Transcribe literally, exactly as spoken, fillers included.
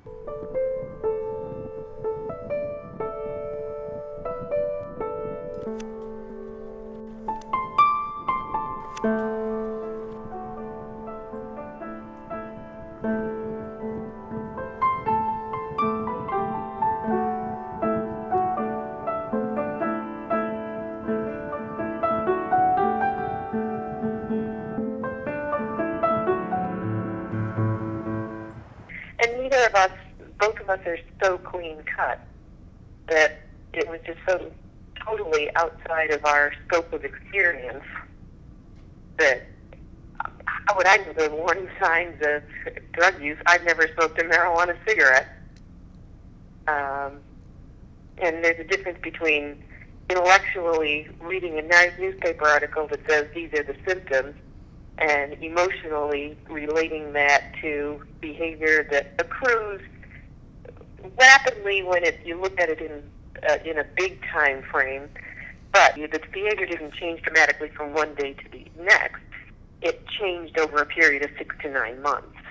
And neither of us, both of us are so clean cut that it was just so totally outside of our scope of experience that how would I know the warning signs of drug use? I've never smoked a marijuana cigarette. Um, and there's a difference between intellectually reading a nice newspaper article that says these are the symptoms and emotionally relating that to behavior that accrues rapidly when it, you look at it in uh, in a big time frame, but the behavior didn't change dramatically from one day to the next. It changed over a period of six to nine months.